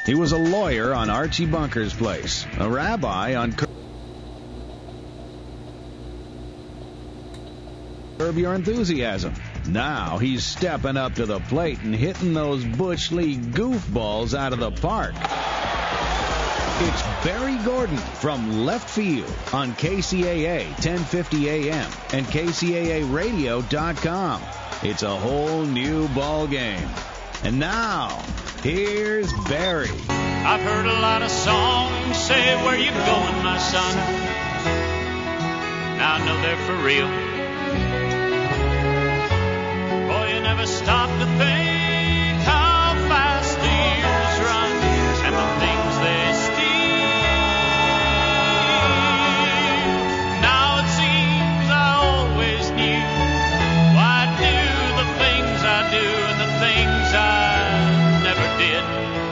He was a lawyer on Archie Bunker's Place, a rabbi on Curb Your Enthusiasm. Now he's stepping up to the plate and hitting those Bush League goofballs out of the park. It's Barry Gordon from Left Field on KCAA 1050 AM and KCAAradio.com. It's a whole new ball game. And now, here's Barry. I've heard a lot of songs say, "Where you going, my son?" Now I know they're for real. Boy, you never stop to think how fast the years run and the things they steal. Now it seems I always knew why I do the things I do and the things I never did.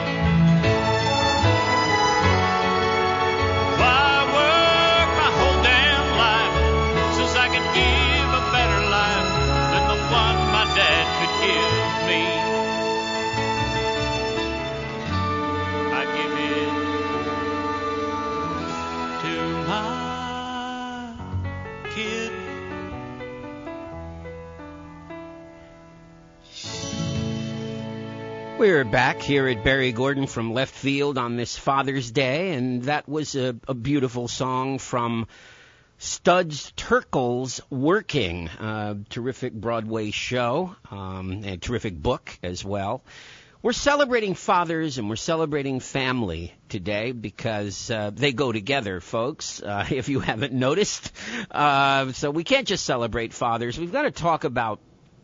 We're back here at Barry Gordon from Left Field on this Father's Day, and that was a beautiful song from Studs Terkel's Working, terrific Broadway show, and a terrific book as well. We're celebrating fathers and we're celebrating family today because they go together, folks, if you haven't noticed. So we can't just celebrate fathers. We've got to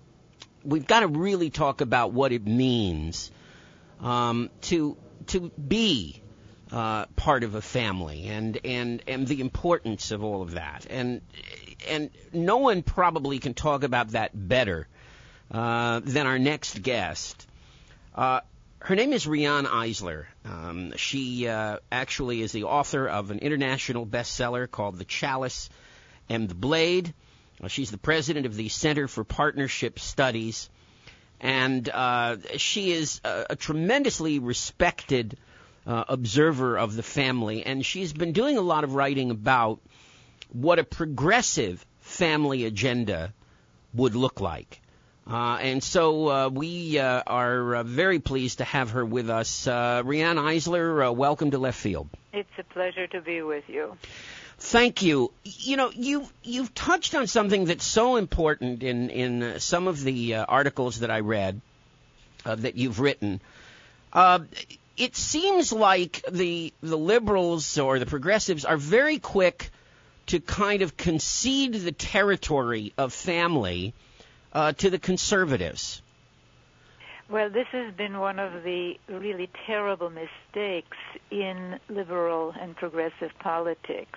really talk about what it means to be part of a family and the importance of all of that. And no one probably can talk about that better than our next guest. Her name is Riane Eisler. She actually is the author of an international bestseller called The Chalice and the Blade. She's the president of the Center for Partnership Studies, and she is a tremendously respected observer of the family, and she's been doing a lot of writing about what a progressive family agenda would look like. And so we are very pleased to have her with us. Riane Eisler, welcome to Left Field. It's a pleasure to be with you. Thank you. You know, you've touched on something that's so important in some of the articles that I read that you've written. It seems like the liberals or the progressives are very quick to kind of concede the territory of family to the conservatives. Well, this has been one of the really terrible mistakes in liberal and progressive politics.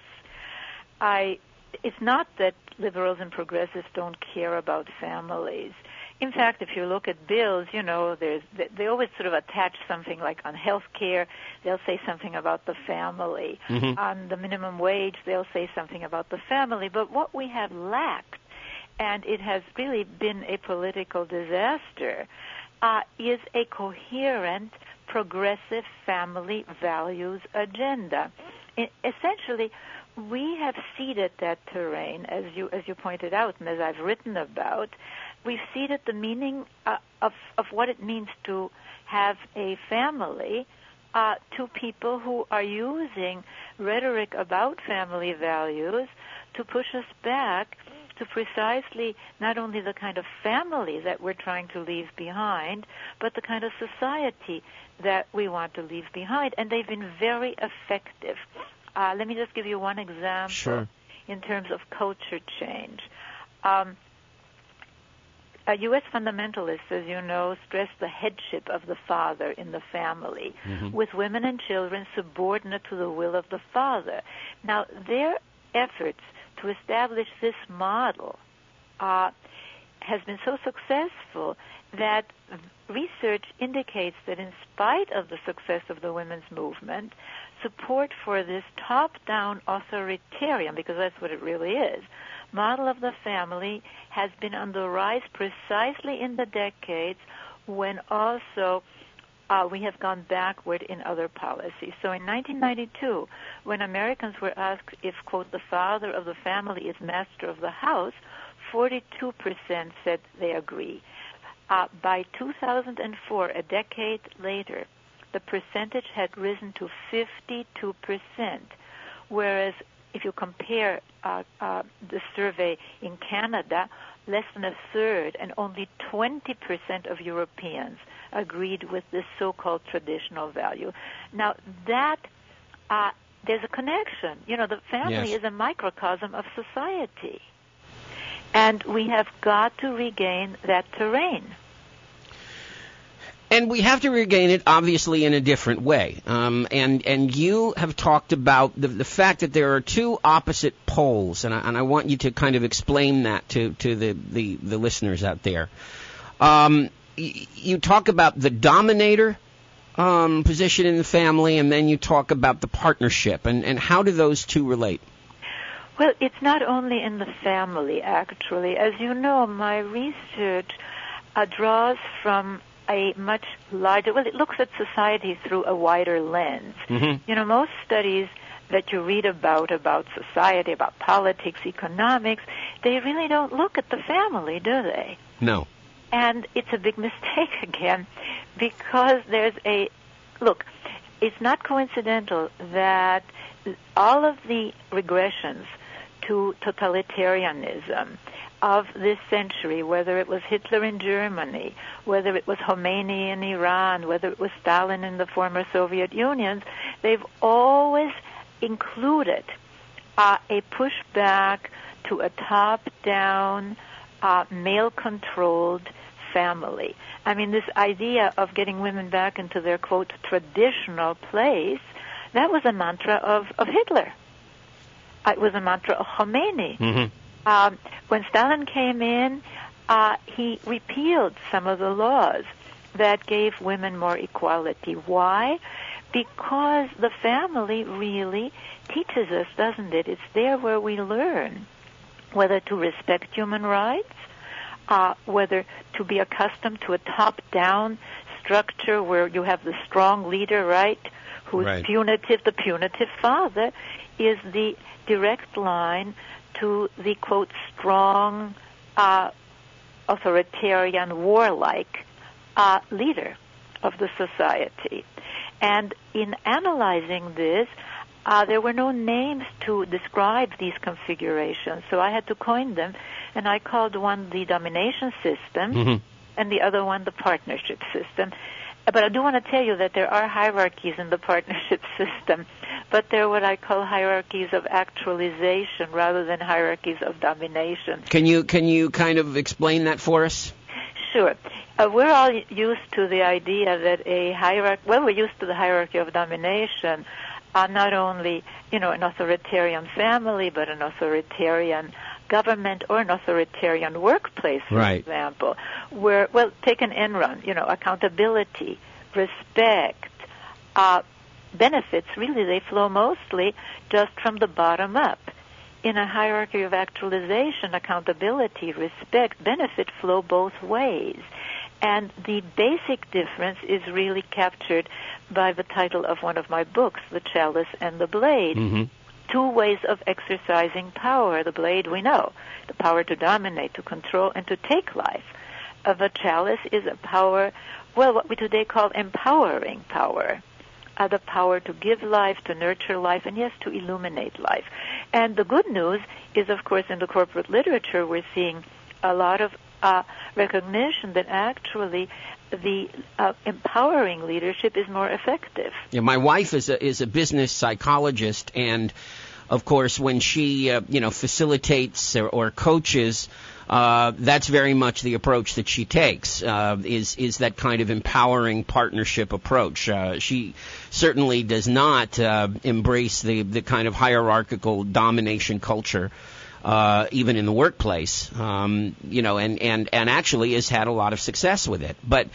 It's not that liberals and progressives don't care about families. In fact, if you look at bills, you know, they always sort of attach something like on health care, they'll say something about the family. Mm-hmm. On the minimum wage, they'll say something about the family. But what we have lacked, and it has really been a political disaster, is a coherent progressive family values agenda. Essentially, we have ceded that terrain, as you pointed out, and as I've written about. We've ceded the meaning of what it means to have a family to people who are using rhetoric about family values to push us back to precisely not only the kind of family that we're trying to leave behind, but the kind of society that we want to leave behind. And they've been very effective. Let me just give you one example. Sure. In terms of culture change. U.S. fundamentalists, as you know, stress the headship of the father in the family, mm-hmm. with women and children subordinate to the will of the father. Now, their efforts to establish this model has been so successful that research indicates that in spite of the success of the women's movement, support for this top-down authoritarian, because that's what it really is, model of the family has been on the rise precisely in the decades when also we have gone backward in other policies. So in 1992, when Americans were asked if, quote, the father of the family is master of the house, 42% said they agree. By 2004, a decade later, the percentage had risen to 52%, whereas if you compare the survey in Canada, less than a third and only 20% of Europeans agreed with this so-called traditional value. Now, that there's a connection. You know, the family is a microcosm of society. And we have got to regain that terrain. And we have to regain it, obviously, in a different way. And you have talked about the fact that there are two opposite poles, and I want you to kind of explain that to the listeners out there. You talk about the dominator position in the family, and then you talk about the partnership. And how do those two relate? Well, it's not only in the family, actually. As you know, my research draws from a much larger, well, it looks at society through a wider lens. Mm-hmm. You know, most studies that you read about society, about politics, economics, they really don't look at the family, do they? No. And it's a big mistake again, because look, it's not coincidental that all of the regressions to totalitarianism of this century, whether it was Hitler in Germany, whether it was Khomeini in Iran, whether it was Stalin in the former Soviet Union, they've always included a pushback to a top-down, male-controlled family. I mean, this idea of getting women back into their, quote, traditional place, that was a mantra of Hitler. It was a mantra of Khomeini. Mm-hmm. When Stalin came in, he repealed some of the laws that gave women more equality. Why? Because the family really teaches us, doesn't it? It's there where we learn whether to respect human rights, whether to be accustomed to a top-down structure where you have the strong leader, right, who's punitive. The punitive father is the direct line to the, quote, strong, authoritarian, warlike leader of the society. And in analyzing this, there were no names to describe these configurations, so I had to coin them, and I called one the domination system and the other one the partnership system. But I do want to tell you that there are hierarchies in the partnership system, but they're what I call hierarchies of actualization rather than hierarchies of domination. Can you kind of explain that for us? Sure. We're all used to the idea that we're used to the hierarchy of domination, not only, an authoritarian family, but an authoritarian government or an authoritarian workplace, for example, where, take an Enron, accountability, respect, benefits, really they flow mostly just from the bottom up. In a hierarchy of actualization, accountability, respect, benefit flow both ways. And the basic difference is really captured by the title of one of my books, The Chalice and the Blade. Mm-hmm. Two ways of exercising power. The blade, we know, the power to dominate, to control, and to take life. The chalice is a power, what we today call empowering power. The power to give life, to nurture life, and yes, to illuminate life. And the good news is, of course, in the corporate literature, we're seeing a lot of recognition that actually the empowering leadership is more effective. Yeah, my wife is a business psychologist, and of course, when she facilitates or coaches, that's very much the approach that she takes. Is that kind of empowering partnership approach? She certainly does not embrace the kind of hierarchical domination culture. Even in the workplace, and actually has had a lot of success with it. But,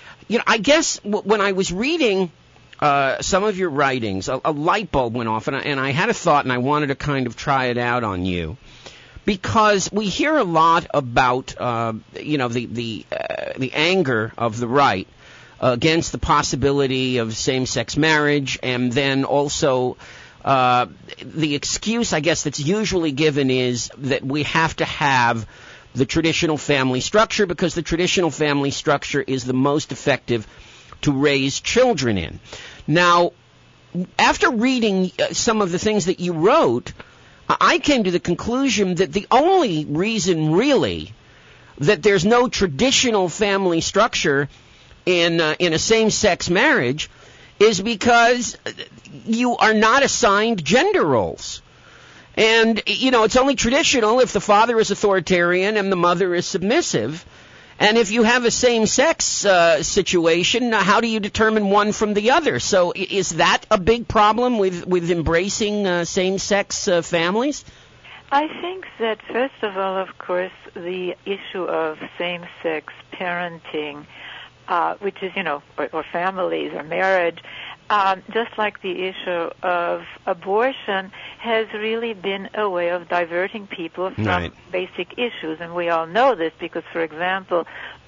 I guess when I was reading some of your writings, a light bulb went off, and I had a thought, and I wanted to kind of try it out on you, because we hear a lot about, the anger of the right against the possibility of same-sex marriage, and then also the excuse, I guess, that's usually given is that we have to have the traditional family structure because the traditional family structure is the most effective to raise children in. Now, after reading some of the things that you wrote, I came to the conclusion that the only reason really that there's no traditional family structure in a same-sex marriage is because you are not assigned gender roles. And, it's only traditional if the father is authoritarian and the mother is submissive. And if you have a same-sex situation, how do you determine one from the other? So is that a big problem with embracing same-sex families? I think that, first of all, of course, the issue of same-sex parenting, which is, or families or marriage, just like the issue of abortion, has really been a way of diverting people from basic issues. And we all know this because, for example,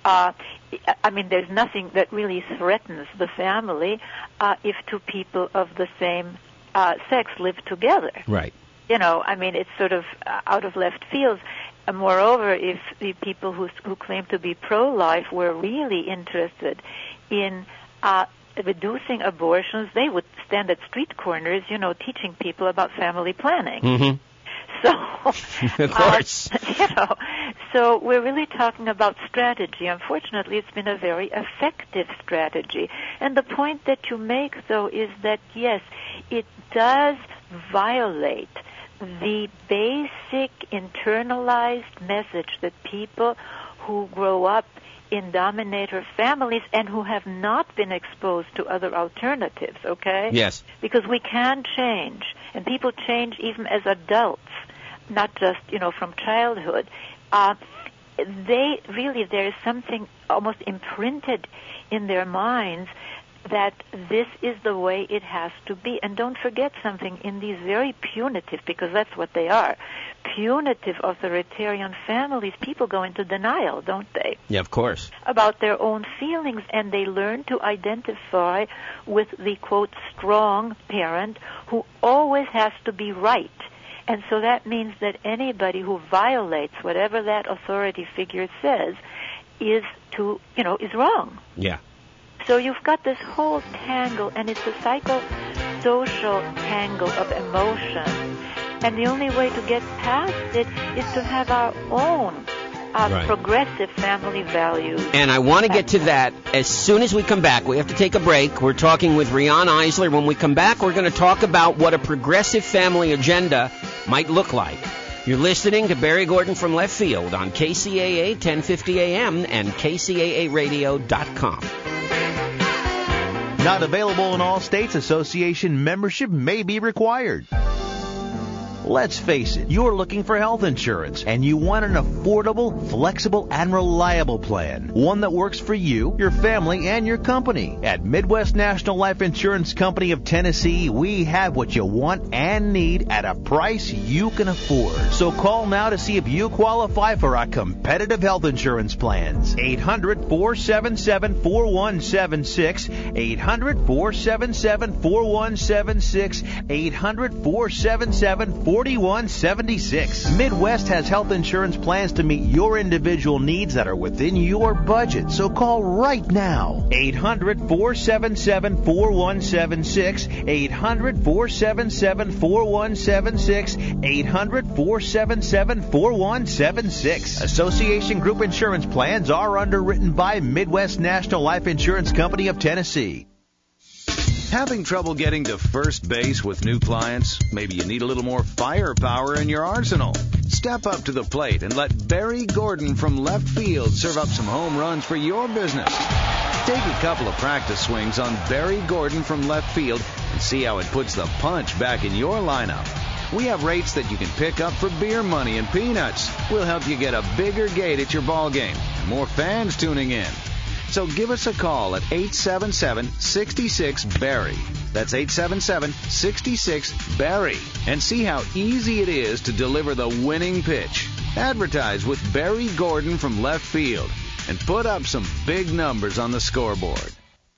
there's nothing that really threatens the family if two people of the same sex live together. Right. It's sort of out of left field. Moreover, if the people who claim to be pro-life were really interested in reducing abortions, they would stand at street corners, teaching people about family planning. Mm-hmm. So, of course. So we're really talking about strategy. Unfortunately, it's been a very effective strategy. And the point that you make, though, is that, yes, it does violate the basic internalized message that people who grow up in dominator families and who have not been exposed to other alternatives, okay? Yes. Because we can change, and people change even as adults, not just, from childhood. There is something almost imprinted in their minds that this is the way it has to be. And don't forget something, in these very punitive, because that's what they are, punitive authoritarian families, people go into denial, don't they? Yeah, of course. About their own feelings, and they learn to identify with the, quote, strong parent who always has to be right. And so that means that anybody who violates whatever that authority figure says is wrong. Yeah. So you've got this whole tangle, and it's a psychosocial tangle of emotion. And the only way to get past it is to have our own progressive family values. And I want to get to that as soon as we come back. We have to take a break. We're talking with Riane Eisler. When we come back, we're going to talk about what a progressive family agenda might look like. You're listening to Barry Gordon from Left Field on KCAA 1050 AM and KCAAradio.com. Not available in all states. Association membership may be required. Let's face it, you're looking for health insurance, and you want an affordable, flexible, and reliable plan. One that works for you, your family, and your company. At Midwest National Life Insurance Company of Tennessee, we have what you want and need at a price you can afford. So call now to see if you qualify for our competitive health insurance plans. 800-477-4176. 800-477-4176. 800-477-4176. Midwest has health insurance plans to meet your individual needs that are within your budget. So call right now. 800-477-4176. 800-477-4176. 800-477-4176. Association Group Insurance plans are underwritten by Midwest National Life Insurance Company of Tennessee. Having trouble getting to first base with new clients? Maybe you need a little more firepower in your arsenal. Step up to the plate and let Barry Gordon from Left Field serve up some home runs for your business. Take a couple of practice swings on Barry Gordon from Left Field and see how it puts the punch back in your lineup. We have rates that you can pick up for beer money and peanuts. We'll help you get a bigger gate at your ball game and more fans tuning in. So give us a call at 877-66-BARRY. That's 877-66-BARRY. And see how easy it is to deliver the winning pitch. Advertise with Barry Gordon from Left Field and put up some big numbers on the scoreboard.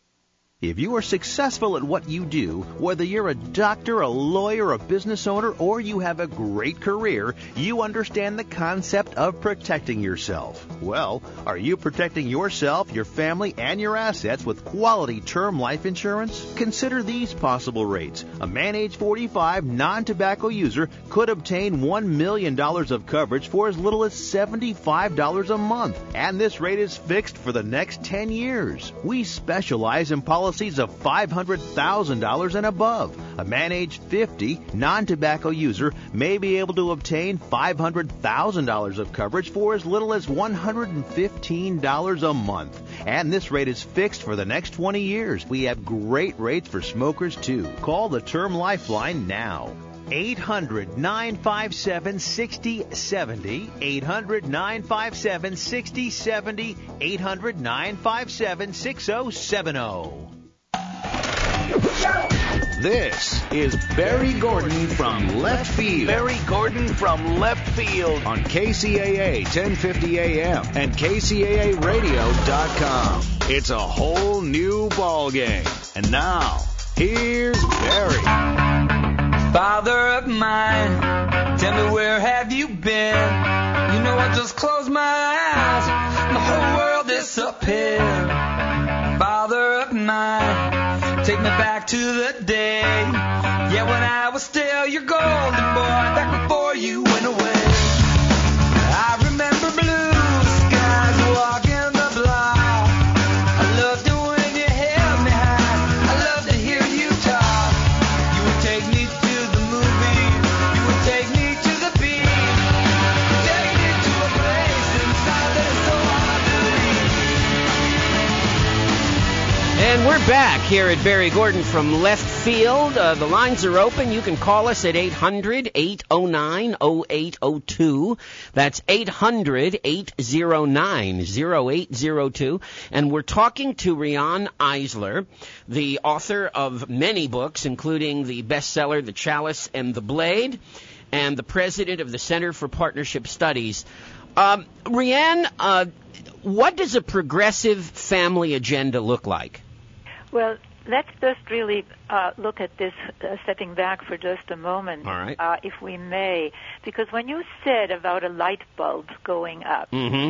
If you are successful at what you do, whether you're a doctor, a lawyer, a business owner, or you have a great career, you understand the concept of protecting yourself. Well, are you protecting yourself, your family, and your assets with quality term life insurance? Consider these possible rates. A man age 45, non-tobacco user could obtain $1 million of coverage for as little as $75 a month, and this rate is fixed for the next 10 years. We specialize in policies of $500,000 and above. A man age 50, non-tobacco user may be able to obtain $500,000 of coverage for as little as $115 a month. And this rate is fixed for the next 20 years. We have great rates for smokers, too. Call the Term Lifeline now. 800-957-6070, 800-957-6070, 800-957-6070. This is Barry Gordon from Left Field. Barry Gordon from Left Field On KCAA 1050 AM and KCAAradio.com. It's a whole new ballgame. And now, here's Barry. Father of mine, tell me where have you been? You know I just closed my eyes, my whole world disappeared. Father of mine, take me back to the day, yeah, when I was still your golden boy, back before you went away. I remember blue skies walking the block. I loved it when you held me high. I loved to hear you talk. You would take me to the movies. You would take me to the beach. Take me to a place inside that's so hard to reach. And we're back here at Barry Gordon from Left Field. The lines are open. You can call us at 800-809-0802. That's 800-809-0802. And we're talking to Riane Eisler, the author of many books, including the bestseller The Chalice and the Blade, and the president of the Center for Partnership Studies. Riane, what does a progressive family agenda look like? Well, let's just really look at this, stepping back for just a moment, All right. If we may, because when you said about a light bulb going up,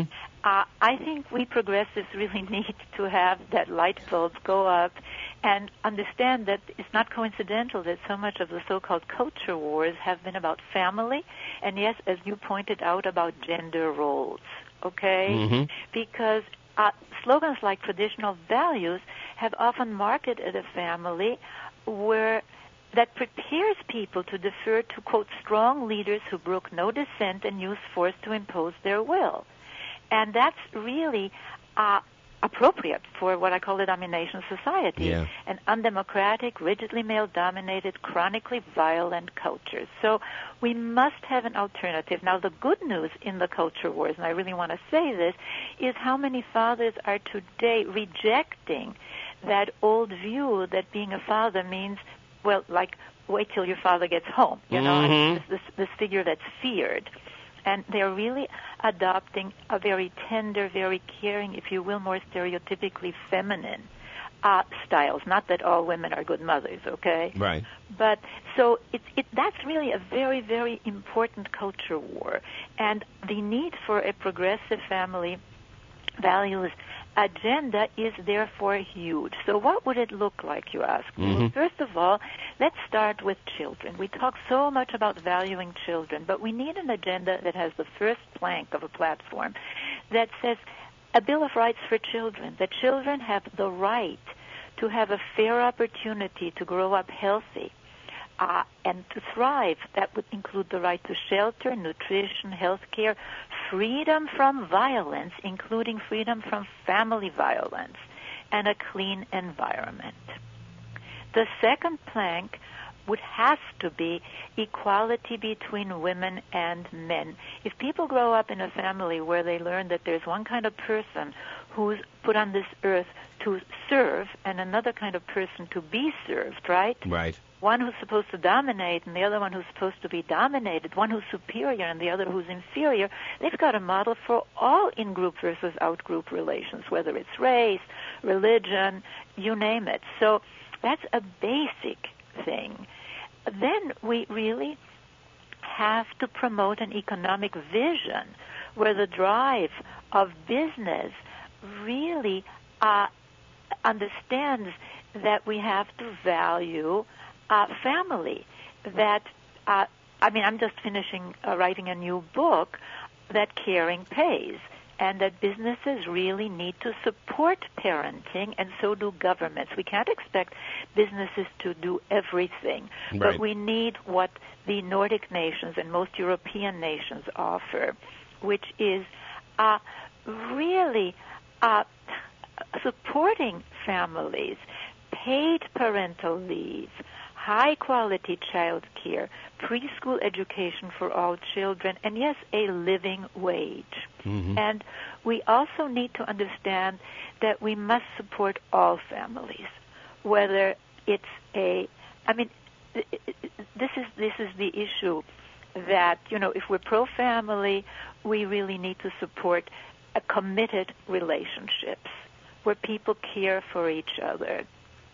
I think we progressives really need to have that light bulb go up and understand that it's not coincidental that so much of the so-called culture wars have been about family, and yes, as you pointed out, about gender roles, okay? Because slogans like traditional values have often marketed a family where that prepares people to defer to, quote, strong leaders who brook no dissent and use force to impose their will. And that's really appropriate for what I call a domination society, an undemocratic, rigidly male-dominated, chronically violent culture. So we must have an alternative. Now, the good news in the culture wars, and I really want to say this, is how many fathers are today rejecting that old view that being a father means, well, like, wait till your father gets home, you know, this figure that's feared. And they're really adopting a very tender, very caring, if you will, more stereotypically feminine styles. Not that all women are good mothers, okay? Right. But so that's really a very, very important culture war. And the need for a progressive family values agenda is therefore huge. So what would it look like, you ask? Well, first of all, let's start with children. We talk so much about valuing children, but we need an agenda that has the first plank of a platform that says a Bill of Rights for children, that children have the right to have a fair opportunity to grow up healthy and to thrive. That would include the right to shelter, nutrition, health care, freedom from violence, including freedom from family violence, and a clean environment. The second plank has to be equality between women and men. If people grow up in a family where they learn that there's one kind of person who's put on this earth to serve and another kind of person to be served, right? Right. One who's supposed to dominate and the other one who's supposed to be dominated, one who's superior and the other who's inferior. They've got a model for all in-group versus out-group relations, whether it's race, religion, you name it. So that's a basic thing. Then we really have to promote an economic vision where the drive of business really understands that we have to value family. That I'm just finishing writing a new book that caring pays, and that businesses really need to support parenting, and so do governments. We can't expect businesses to do everything, right. But we need what the Nordic nations and most European nations offer, which is really supporting families, paid parental leave, high-quality child care, preschool education for all children, and yes, a living wage. Mm-hmm. And we also need to understand that we must support all families, whether it's this is the issue that, if we're pro-family, we really need to support committed relationships where people care for each other.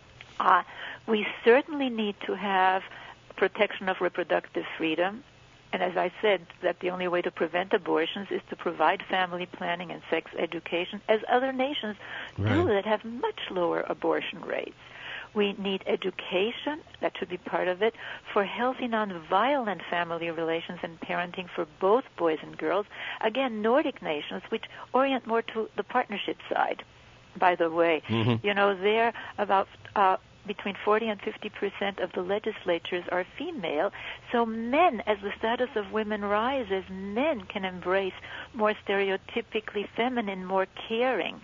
We certainly need to have protection of reproductive freedom. And as I said, that the only way to prevent abortions is to provide family planning and sex education, as other nations do that have much lower abortion rates. We need education, that should be part of it, for healthy, nonviolent family relations and parenting for both boys and girls. Again, Nordic nations, which orient more to the partnership side, by the way. Mm-hmm. They're about between 40 and 50% of the legislatures are female. So men, as the status of women rises, men can embrace more stereotypically feminine, more caring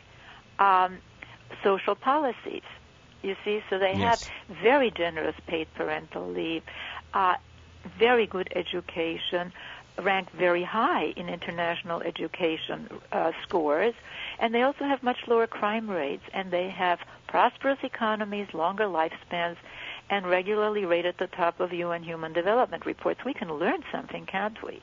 social policies. You see, so they Yes. have very generous paid parental leave, very good education, ranked very high in international education scores, and they also have much lower crime rates, and they have prosperous economies, longer lifespans, and regularly rate at the top of UN Human Development reports. We can learn something, can't we?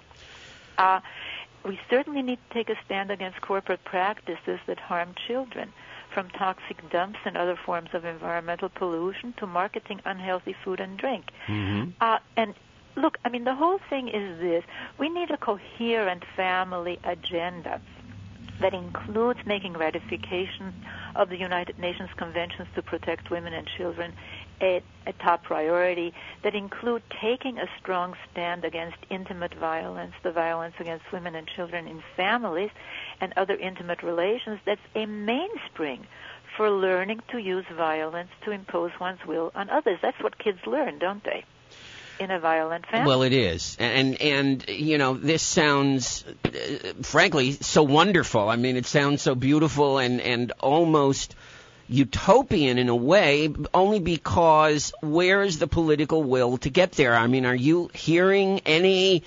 We certainly need to take a stand against corporate practices that harm children, from toxic dumps and other forms of environmental pollution to marketing unhealthy food and drink. Mm-hmm. And look, the whole thing is this. We need a coherent family agenda that includes making ratification of the United Nations Conventions to Protect Women and Children a top priority, that include taking a strong stand against intimate violence, the violence against women and children in families and other intimate relations. That's a mainspring for learning to use violence to impose one's will on others. That's what kids learn, don't they? In a violent family. Well, it is. And this sounds, frankly, so wonderful. It sounds so beautiful and almost utopian in a way, only because where is the political will to get there? Are you hearing any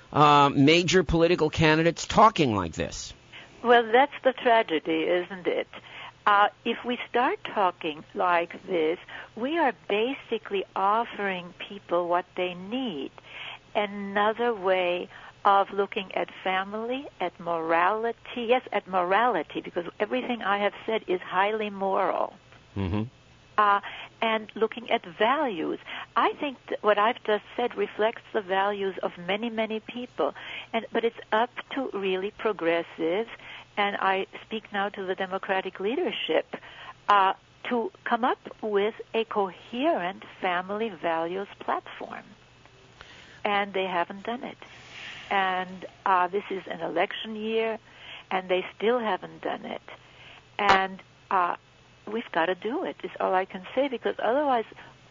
major political candidates talking like this? Well, that's the tragedy, isn't it? If we start talking like this, we are basically offering people what they need. Another way of looking at family, at morality, yes, at morality, because everything I have said is highly moral. Mm-hmm. And looking at values. I think that what I've just said reflects the values of many, many people. But it's up to really progressives, and I speak now to the Democratic leadership, to come up with a coherent family values platform. And they haven't done it. And this is an election year, and they still haven't done it. And we've got to do it, is all I can say, because otherwise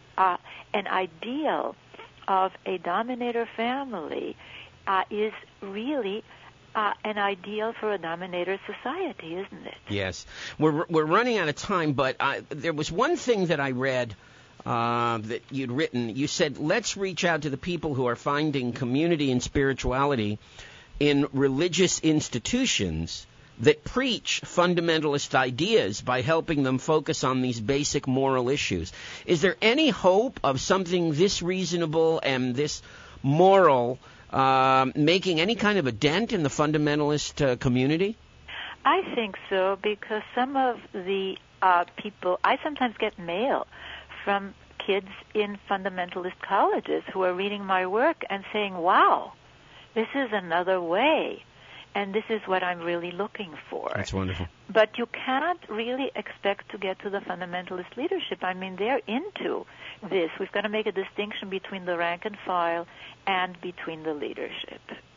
an ideal of a dominator family is really an ideal for a dominator society, isn't it? Yes. We're running out of time, but there was one thing that I read that you'd written. You said, let's reach out to the people who are finding community and spirituality in religious institutions that preach fundamentalist ideas by helping them focus on these basic moral issues. Is there any hope of something this reasonable and this moral making any kind of a dent in the fundamentalist community? I think so, because some of the people, I sometimes get mail from kids in fundamentalist colleges who are reading my work and saying, wow, this is another way, and this is what I'm really looking for. That's wonderful. But you cannot really expect to get to the fundamentalist leadership. I mean, they're into this. We've got to make a distinction between the rank and file and between the leadership.